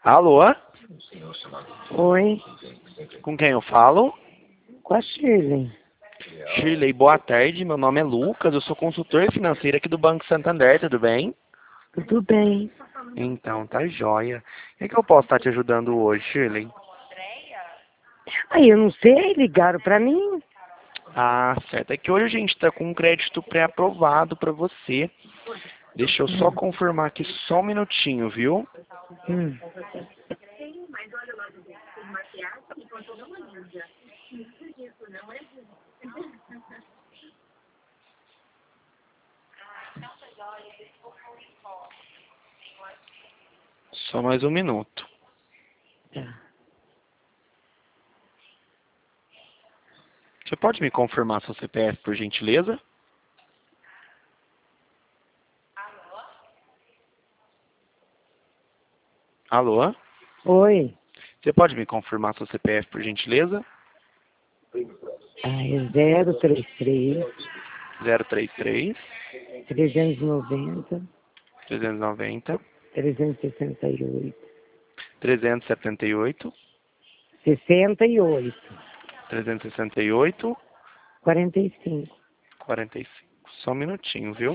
Alô? Oi, Com quem eu falo? com a Shirley. Shirley, boa tarde. Meu nome é Lucas. Eu sou consultor financeiro aqui do Banco Santander, tudo bem? Tudo bem? Então, tá joia. O que eu posso estar te ajudando hoje, Shirley? Aí eu não sei, ligaram pra mim. Ah, certo. É que hoje a gente está com um crédito pré-aprovado para você. Deixa eu só confirmar aqui só um minutinho, viu? Hum. Só mais um minuto. Tá. Você pode me confirmar seu CPF, por gentileza? Alô? Oi. Você pode me confirmar seu CPF, por gentileza? Ah, é 033 033 390 390 368 378 68 368 45. 45. Só um minutinho, viu?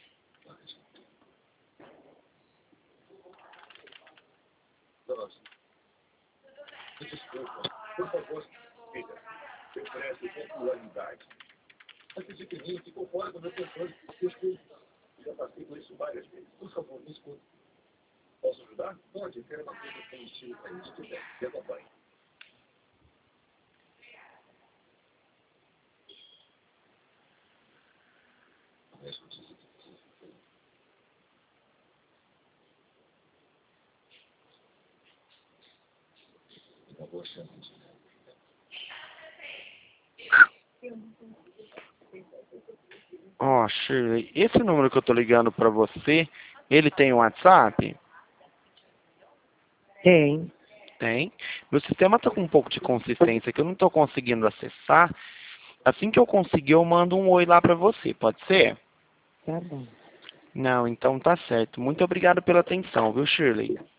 Ó, Shirley, esse número que eu tô ligando pra você, ele tem um WhatsApp? Tem. Tem. Meu sistema tá com um pouco de consistência que eu não tô conseguindo acessar. Assim que eu conseguir, eu mando um oi lá pra você, pode ser? Tá bom. Não, então tá certo. Muito obrigado pela atenção, viu, Shirley?